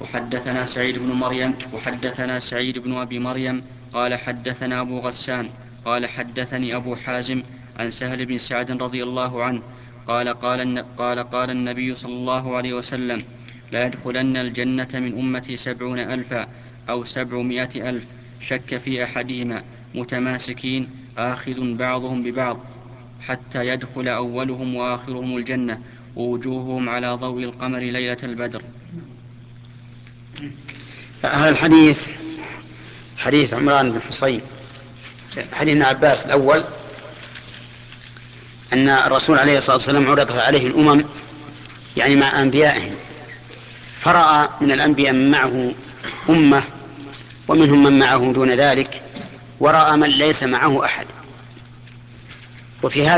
وحدثنا سعيد بن أبي مريم قال حدثنا أبو غسان قال حدثني أبو حازم عن سهل بن سعد رضي الله عنه قال النبي صلى الله عليه وسلم: لا يدخلن الجنة من أمتي 70,000 أو 700,000 شك في أحدهما متماسكين آخذ بعضهم ببعض حتى يدخل أولهم وآخرهم الجنة ووجوههم على ضوء القمر ليلة البدر. هذا الحديث حديث عمران بن حصين، حديث ابن عباس الأول، أن الرسول عليه الصلاة والسلام عرضت عليه الأمم يعني مع أنبيائهم، فرأى من الأنبياء من معه أمة ومنهم من معه دون ذلك، ورأى من ليس معه أحد. وفي هذا